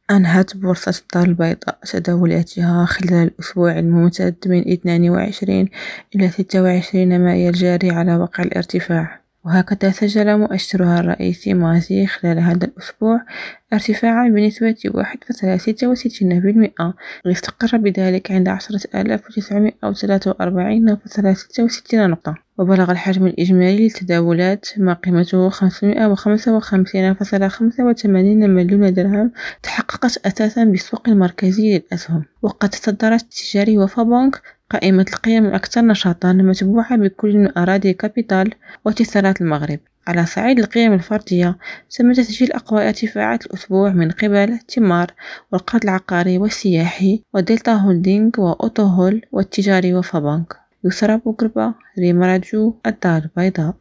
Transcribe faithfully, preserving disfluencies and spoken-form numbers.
أنهت بورصة الدار البيضاء تداولاتها خلال الأسبوع الممتد من اثنين وعشرين إلى ستة وعشرين مايو الجاري على وقع الارتفاع. وهكذا سجل مؤشرها الرئيسي مازي خلال هذا الأسبوع ارتفاعا بنسبة واحد فاصلة ستة وستين بالمئة، ليستقر بذلك عند عشرة آلاف وتسعمائة وثلاثة وأربعين فاصلة ستة وستين نقطة. وبلغ الحجم الإجمالي للتداولات ما قيمته خمسمائة وخمسة وخمسين فاصلة خمسة وثمانين مليون درهم، تحققت أساسا بالسوق المركزي للأسهم. وقد تصدرت التجاري وفا بنك قائمة القيم الأكثر نشاطا متبوعة بكل من أراضي كابيتال واتصالات المغرب. على صعيد القيم الفردية، تم تسجيل أقوى ارتفاعات الأسبوع من قبل تمار والقرض العقاري والسياحي ودلتا هولدينغ وأوتو هول والتجاري وفا بنك. يسرى بوقربة، ريم راديو، الدار البيضاء.